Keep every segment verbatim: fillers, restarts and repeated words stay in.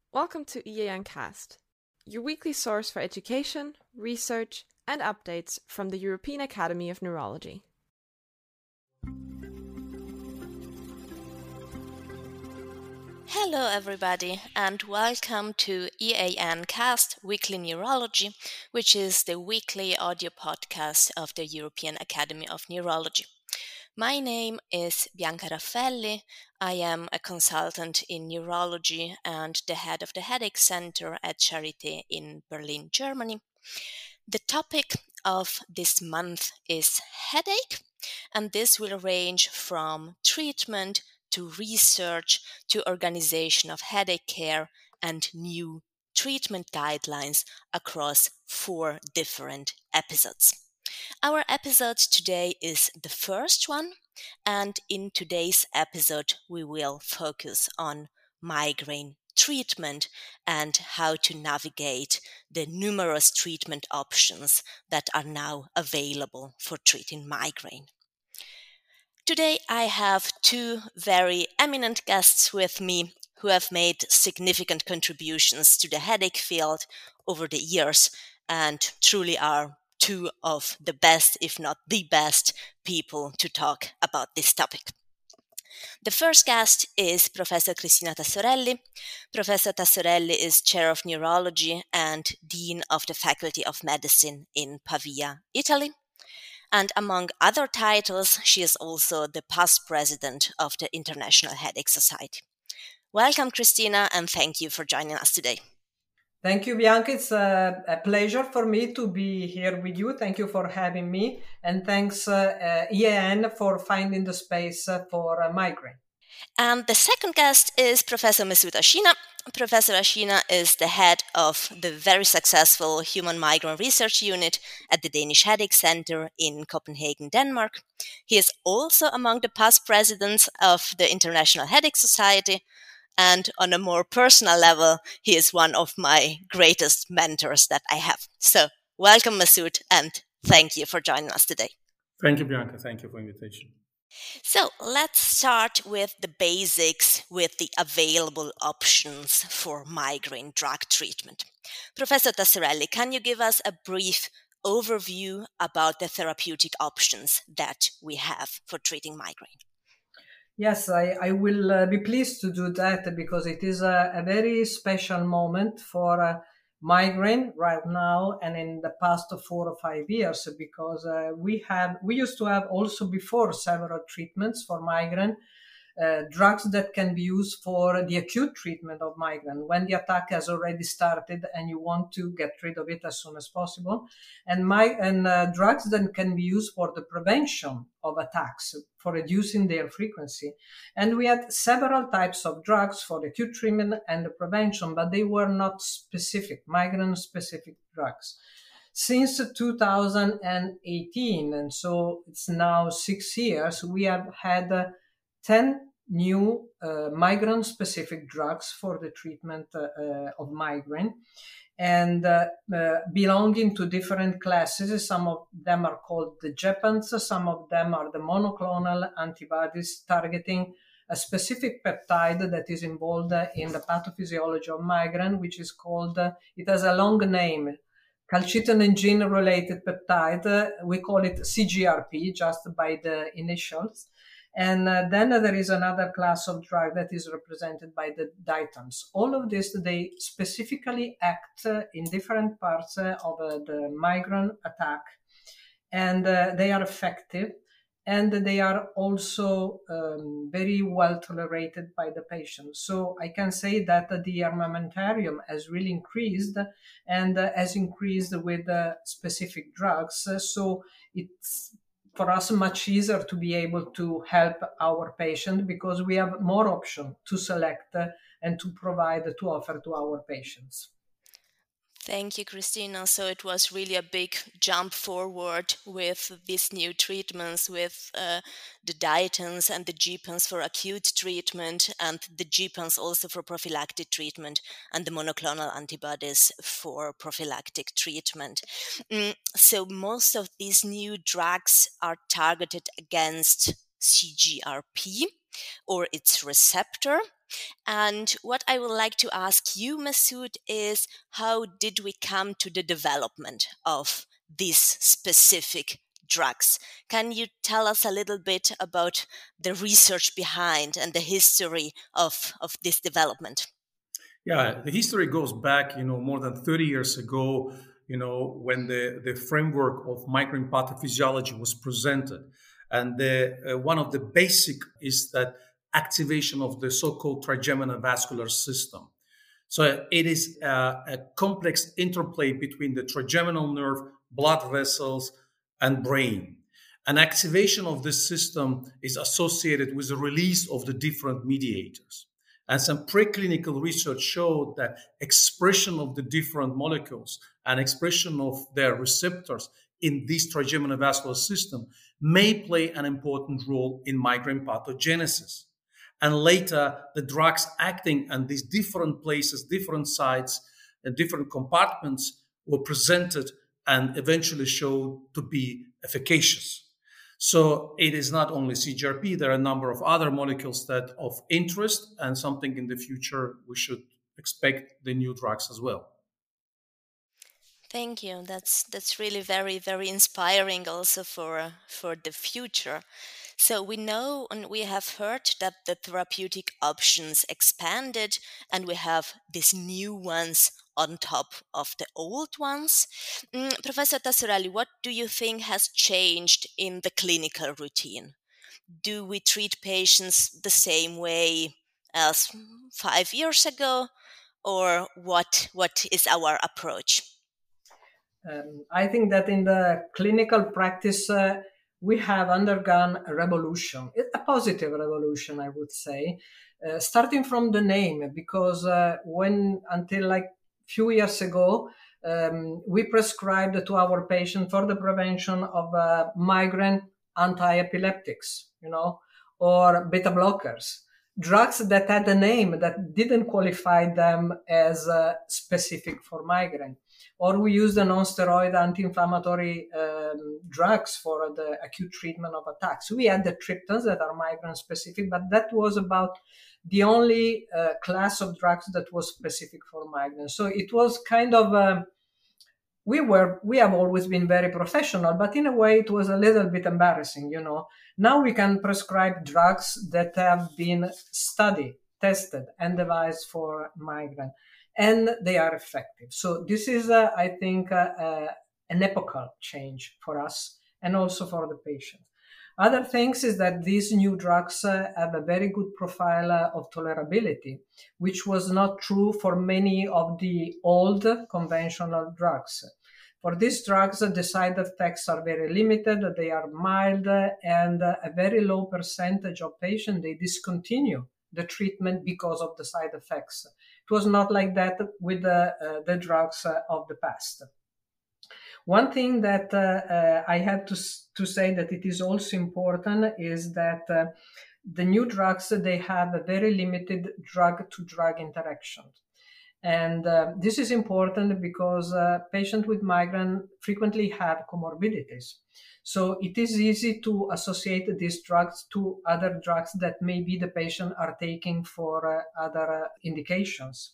Welcome to E A N Cast, your weekly source for education, research, and updates from the European Academy of Neurology. Hello everybody and welcome to E A N Cast Weekly Neurology, which is the weekly audio podcast of the European Academy of Neurology. My name is Bianca Raffelli. I am a consultant in neurology and the head of the Headache Center at Charité in Berlin, Germany. The topic of this month is headache, and this will range from treatment to research to organization of headache care and new treatment guidelines across four different episodes. Our episode today is the first one, and in today's episode we will focus on migraine treatment and how to navigate the numerous treatment options that are now available for treating migraine. Today I have two very eminent guests with me who have made significant contributions to the headache field over the years and truly are two of the best, if not the best, people to talk about this topic. The first guest is Professor Cristina Tassorelli. Professor Tassorelli is Chair of Neurology and Dean of the Faculty of Medicine in Pavia, Italy. And among other titles, she is also the past president of the International Headache Society. Welcome, Cristina, and thank you for joining us today. Thank you, Bianca. It's a, a pleasure for me to be here with you. Thank you for having me. And thanks, uh, uh, E A N, for finding the space uh, for uh, migraine. And the second guest is Professor Mesut Ashina. Professor Ashina is the head of the very successful Human Migraine Research Unit at the Danish Headache Center in Copenhagen, Denmark. He is also among the past presidents of the International Headache Society. And on a more personal level, he is one of my greatest mentors that I have. So welcome, Mesut, and thank you for joining us today. Thank you, Bianca. Thank you for the invitation. So let's start with the basics, with the available options for migraine drug treatment. Professor Tassorelli, can you give us a brief overview about the therapeutic options that we have for treating migraine? Yes, I, I will uh, be pleased to do that because it is a, a very special moment for uh, migraine right now and in the past four or five years because uh, we have we used to have also before several treatments for migraine. Uh, drugs that can be used for the acute treatment of migraine when the attack has already started and you want to get rid of it as soon as possible, and my and uh, drugs that can be used for the prevention of attacks, for reducing their frequency. And we had several types of drugs for the acute treatment and the prevention, but they were not specific, migraine specific drugs. Since two thousand eighteen, and so it's now six years, we have had uh, ten new uh, migraine-specific drugs for the treatment uh, uh, of migraine, and uh, uh, belonging to different classes. Some of them are called the gepants, some of them are the monoclonal antibodies targeting a specific peptide that is involved in the pathophysiology of migraine, which is called, uh, it has a long name, calcitonin gene-related peptide. We call it C G R P, just by the initials. And uh, then uh, there is another class of drug that is represented by the ditans. All of this, they specifically act uh, in different parts uh, of uh, the migraine attack, and uh, they are effective, and they are also um, very well tolerated by the patient. So I can say that uh, the armamentarium has really increased and uh, has increased with uh, specific drugs. Uh, so it's for us much easier to be able to help our patient because we have more options to select uh, and to provide, to offer to our patients. Thank you, Cristina. So it was really a big jump forward with these new treatments, with uh, the ditans and the gepants for acute treatment, and the gepants also for prophylactic treatment, and the monoclonal antibodies for prophylactic treatment. Mm, so most of these new drugs are targeted against C G R P. or its receptor. And what I would like to ask you, Masoud, is how did we come to the development of these specific drugs? Can you tell us a little bit about the research behind and the history of, of this development? Yeah, the history goes back, you know, more than thirty years ago, you know, when the, the framework of migraine pathophysiology was presented. And the, uh, one of the basic is that activation of the so-called trigeminal vascular system. So it is uh, a complex interplay between the trigeminal nerve, blood vessels, and brain. And activation of this system is associated with the release of the different mediators. And some preclinical research showed that expression of the different molecules and expression of their receptors in this trigeminal vascular system may play an important role in migraine pathogenesis. And later, the drugs acting on these different places, different sites, and different compartments were presented and eventually showed to be efficacious. So it is not only C G R P, there are a number of other molecules that of interest, and something in the future we should expect the new drugs as well. Thank you. That's that's really very, very inspiring also for for the future. So we know and we have heard that the therapeutic options expanded and we have these new ones on top of the old ones. Mm, Professor Tassorelli, what do you think has changed in the clinical routine? Do we treat patients the same way as five years ago, or what? What is our approach? Um, I think that in the clinical practice, uh, we have undergone a revolution, a positive revolution, I would say, uh, starting from the name, because uh, when until like few years ago, um, we prescribed to our patient for the prevention of uh, migraine anti-epileptics, you know, or beta blockers, drugs that had a name that didn't qualify them as uh, specific for migraine. Or we use the non-steroid anti-inflammatory um, drugs for the acute treatment of attacks. We had the triptans that are migraine-specific, but that was about the only uh, class of drugs that was specific for migraine. So it was kind of, um, we were, we have always been very professional, but in a way it was a little bit embarrassing, you know. Now we can prescribe drugs that have been studied, tested, and devised for migraine, and they are effective. So this is, uh, I think, uh, uh, an epochal change for us and also for the patient. Other things is that these new drugs uh, have a very good profile uh, of tolerability, which was not true for many of the old conventional drugs. For these drugs, the side effects are very limited, they are mild, and a very low percentage of patients, they discontinue the treatment because of the side effects. It was not like that with the, uh, the drugs uh, of the past. One thing that uh, uh, I have to, to say that it is also important is that uh, the new drugs, they have a very limited drug-to-drug interaction. And uh, this is important because uh, patients with migraine frequently have comorbidities. So it is easy to associate these drugs to other drugs that maybe the patient are taking for uh, other uh, indications.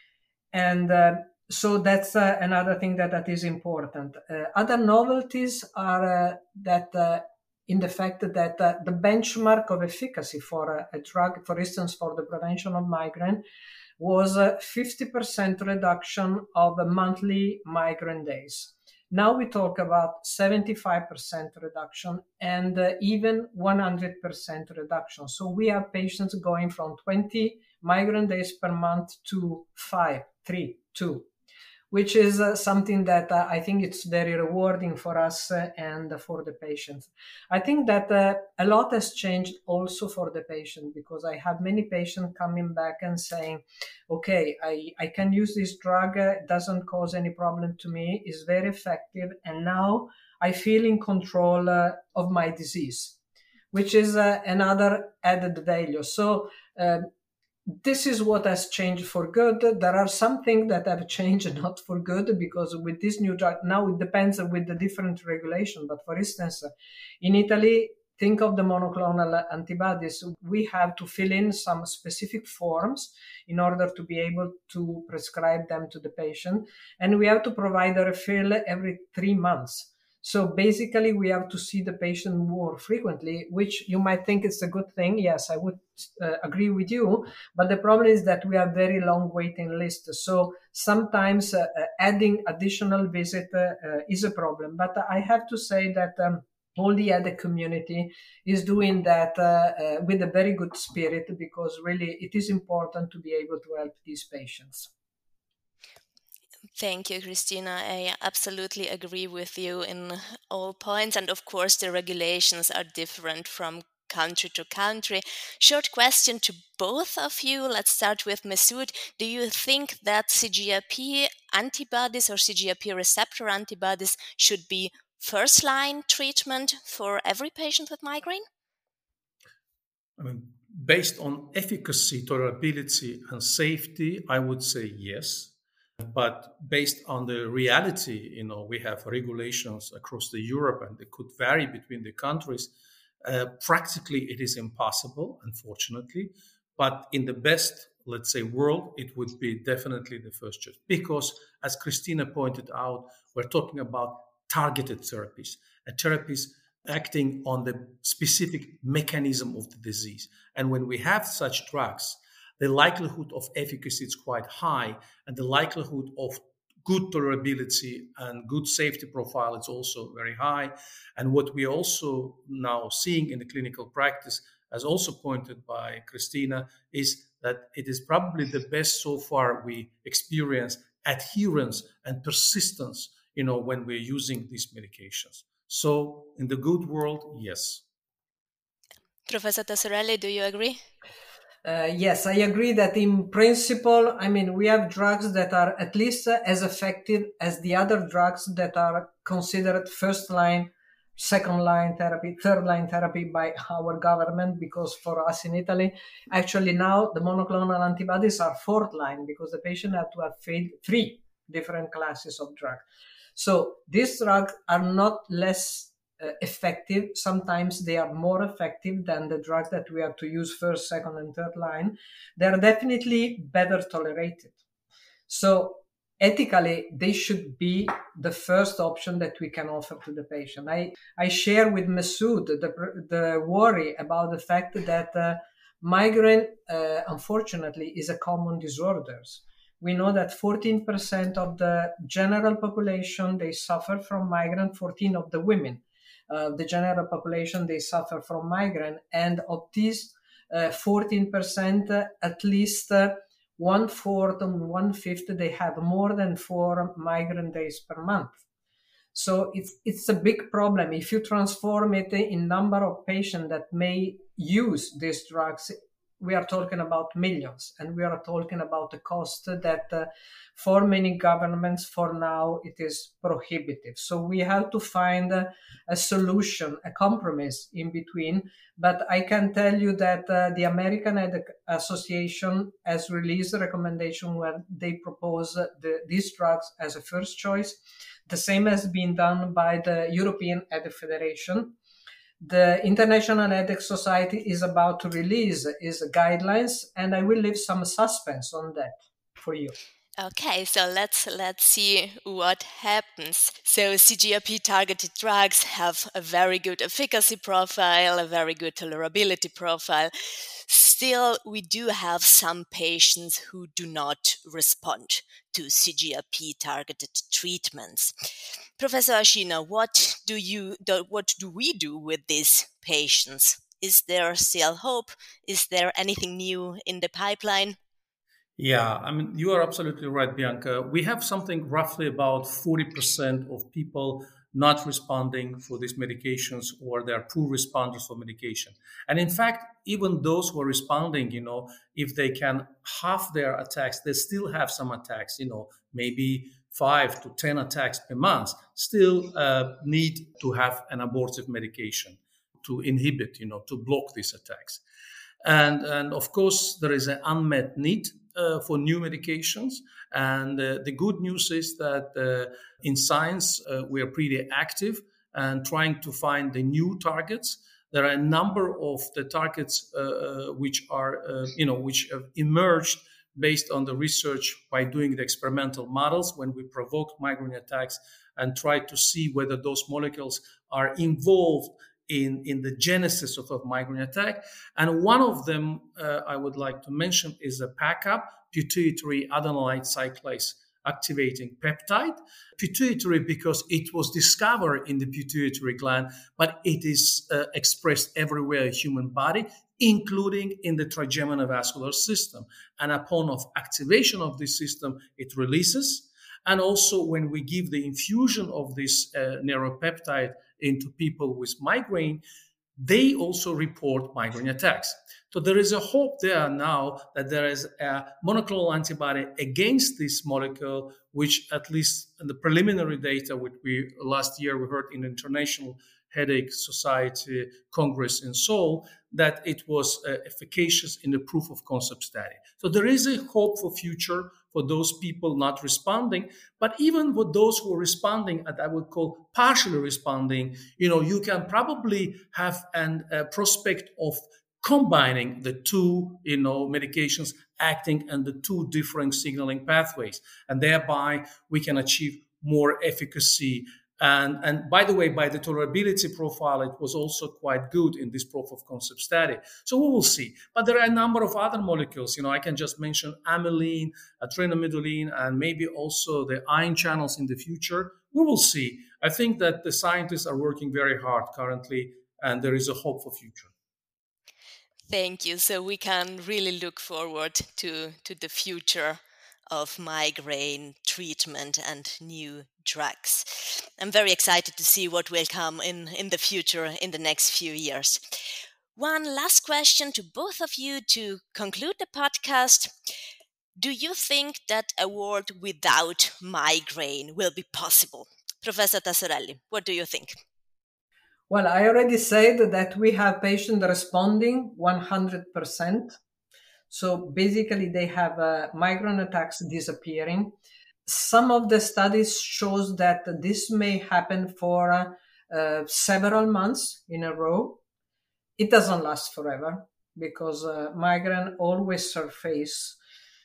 And uh, so that's uh, another thing that, that is important. Uh, other novelties are uh, that uh, in the fact that uh, the benchmark of efficacy for a, a drug, for instance, for the prevention of migraine, was a fifty percent reduction of the monthly migraine days. Now we talk about seventy-five percent reduction and uh, even one hundred percent reduction. So we have patients going from twenty migraine days per month to five, three, two, which is uh, something that uh, I think it's very rewarding for us uh, and for the patients. I think that uh, a lot has changed also for the patient, because I have many patients coming back and saying, okay, I, I can use this drug, uh, it doesn't cause any problem to me, it's very effective, and now I feel in control uh, of my disease, which is uh, another added value. So uh, this is what has changed for good. There are some things that have changed not for good, because with this new drug, now it depends with the different regulation. But for instance, in Italy, think of the monoclonal antibodies, we have to fill in some specific forms in order to be able to prescribe them to the patient. And we have to provide a refill every three months. So basically, we have to see the patient more frequently, which you might think is a good thing. Yes, I would uh, agree with you. But the problem is that we have very long waiting lists. So sometimes uh, uh, adding additional visit uh, uh, is a problem. But I have to say that um, all the other community is doing that uh, uh, with a very good spirit, because really it is important to be able to help these patients. Thank you, Christina. I absolutely agree with you in all points. And of course, the regulations are different from country to country. Short question to both of you. Let's start with Masoud. Do you think that C G R P antibodies or C G R P receptor antibodies should be first-line treatment for every patient with migraine? I mean, based on efficacy, tolerability, and safety, I would say yes. But based on the reality, you know, we have regulations across the Europe, and they could vary between the countries. Uh, practically, it is impossible, unfortunately. But in the best, let's say, world, it would be definitely the first choice. Because, as Christina pointed out, we're talking about targeted therapies, and therapies acting on the specific mechanism of the disease. And when we have such drugs, the likelihood of efficacy is quite high, and the likelihood of good tolerability and good safety profile is also very high. And what we also now seeing in the clinical practice, as also pointed by Christina, is that it is probably the best so far we experience adherence and persistence, you know, when we're using these medications. So in the good world, yes. Professor Tassorelli, do you agree? Uh, yes, I agree that in principle, I mean, we have drugs that are at least as effective as the other drugs that are considered first line, second line therapy, third line therapy by our government, because for us in Italy, actually now the monoclonal antibodies are fourth line because the patient had to have failed three different classes of drugs. So these drugs are not less Uh, effective. Sometimes they are more effective than the drugs that we have to use first, second, and third line. They are definitely better tolerated. So ethically, they should be the first option that we can offer to the patient. I, I share with Masoud the, the worry about the fact that uh, migraine, uh, unfortunately, is a common disorder. We know that fourteen percent of the general population, they suffer from migraine, fourteen of the women. Uh, the general population, they suffer from migraine. And of these uh, fourteen percent, uh, at least uh, one-fourth and one-fifth, they have more than four migraine days per month. So it's it's a big problem. If you transform it in number of patients that may use these drugs, we are talking about millions, and we are talking about a cost that uh, for many governments for now it is prohibitive. So we have to find a, a solution, a compromise in between. But I can tell you that uh, the American Headache Association has released a recommendation where they propose the, these drugs as a first choice. The same has been done by the European Headache Federation. The International Headache Society is about to release its guidelines, and I will leave some suspense on that for you. Okay, so let's let's see what happens. So C G R P targeted drugs have a very good efficacy profile, a very good tolerability profile. Still, we do have some patients who do not respond to C G R P targeted treatments. Professor Ashina, what do you do, what do we do with these patients? Is there still hope? Is there anything new in the pipeline? Yeah, I mean, you are absolutely right, Bianca. We have something roughly about forty percent of people not responding for these medications, or they are poor responders for medication. And in fact, even those who are responding, you know, if they can half their attacks, they still have some attacks, you know, maybe five to ten attacks per month, still uh, need to have an abortive medication to inhibit, you know, to block these attacks. And, and of course, there is an unmet need uh, for new medications. And uh, the good news is that uh, in science, uh, we are pretty active and trying to find the new targets There are a number of the targets uh, which are, uh, you know, which have emerged based on the research by doing the experimental models when we provoked migraine attacks and tried to see whether those molecules are involved in, in the genesis of a migraine attack. And one of them uh, I would like to mention is a PACAP, pituitary adenylate cyclase activating peptide. Pituitary because it was discovered in the pituitary gland, but it is uh, expressed everywhere in the human body, including in the trigeminal vascular system. And upon of activation of this system, it releases. And also when we give the infusion of this uh, neuropeptide into people with migraine, they also report migraine attacks. So there is a hope there now that there is a monoclonal antibody against this molecule, which at least in the preliminary data, which we last year we heard in the International Headache Society Congress in Seoul, that it was uh, efficacious in the proof of concept study. So there is a hope for future for those people not responding, but even for those who are responding, that I would call partially responding, you know, you can probably have an, a prospect of combining the two, you know, medications acting on the two different signaling pathways, and thereby we can achieve more efficacy. And, and by the way, by the tolerability profile, it was also quite good in this proof of concept study. So we will see. But there are a number of other molecules. You know, I can just mention amylin, adrenomedulin, and maybe also the ion channels in the future. We will see. I think that the scientists are working very hard currently, and there is a hope for future. Thank you. So we can really look forward to, to the future of migraine treatment and new drugs. I'm very excited to see what will come in, in the future in the next few years. One last question to both of you to conclude the podcast. Do you think that a world without migraine will be possible? Professor Tassorelli, what do you think? Well, I already said that we have patients responding one hundred percent. So basically they have uh, migraine attacks disappearing. Some of the studies shows that this may happen for uh, uh, several months in a row. It doesn't last forever because uh, migraine always surface.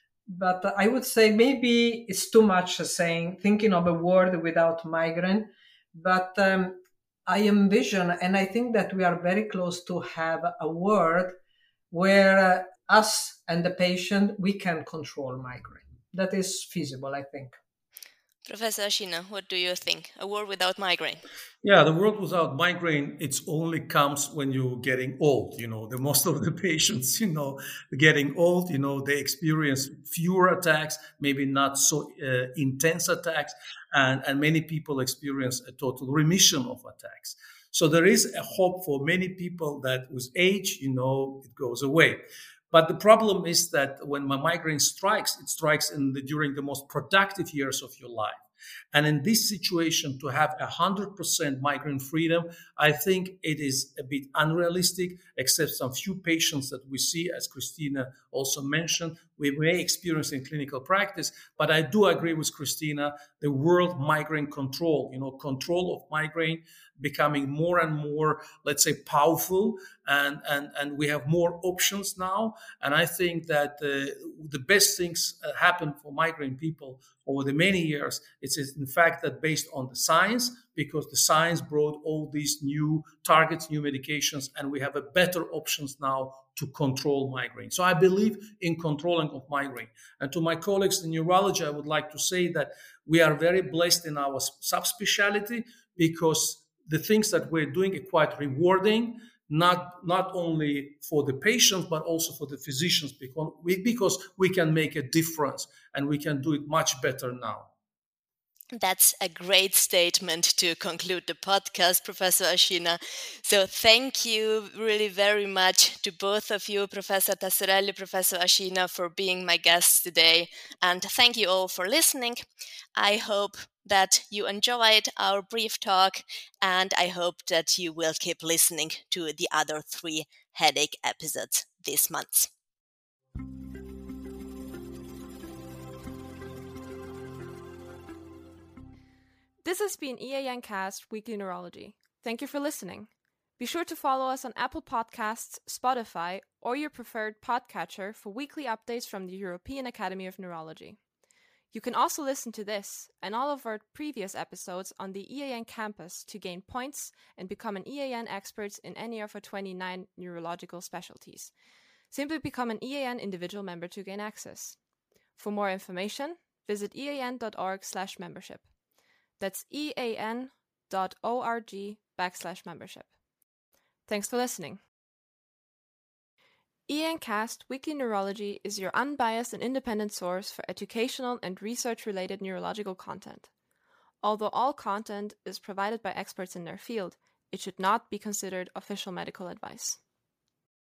But I would say maybe it's too much saying, thinking of a world without migraine. But um, I envision, and I think that we are very close to have a world where uh, us and the patient, we can control migraine. That is feasible, I think. Professor Ashina, what do you think? A world without migraine? Yeah, the world without migraine, it only comes when you're getting old. You know, the most of the patients, you know, getting old, you know, they experience fewer attacks, maybe not so uh, intense attacks, and, and many people experience a total remission of attacks. So there is a hope for many people that with age, you know, it goes away. But the problem is that when my migraine strikes, it strikes in the, during the most productive years of your life. And in this situation, to have one hundred percent migraine freedom, I think it is a bit unrealistic, except some few patients that we see, as Christina also mentioned, we may experience in clinical practice. But I do agree with Christina, the world migraine control, you know, control of migraine becoming more and more, let's say, powerful, and, and, and we have more options now. And I think that uh, the best things uh, happen for migraine people over the many years. It's in fact that based on the science, because the science brought all these new targets, new medications, and we have a better options now to control migraine. So I believe in controlling of migraine. And to my colleagues in neurology, I would like to say that we are very blessed in our subspecialty, because the things that we're doing are quite rewarding, not, not only for the patients, but also for the physicians, because we, because we can make a difference and we can do it much better now. That's a great statement to conclude the podcast, Professor Ashina. So thank you really very much to both of you, Professor Tassorelli, Professor Ashina, for being my guests today. And thank you all for listening. I hope that you enjoyed our brief talk, and I hope that you will keep listening to the other three headache episodes this month. This has been E A N Cast Weekly Neurology. Thank you for listening. Be sure to follow us on Apple Podcasts, Spotify, or your preferred podcatcher for weekly updates from the European Academy of Neurology. You can also listen to this and all of our previous episodes on the E A N campus to gain points and become an E A N expert in any of our twenty-nine neurological specialties. Simply become an E A N individual member to gain access. For more information, visit ean.org slash membership. That's ean.org backslash membership. Thanks for listening. E A N Cast Weekly Neurology is your unbiased and independent source for educational and research-related neurological content. Although all content is provided by experts in their field, it should not be considered official medical advice.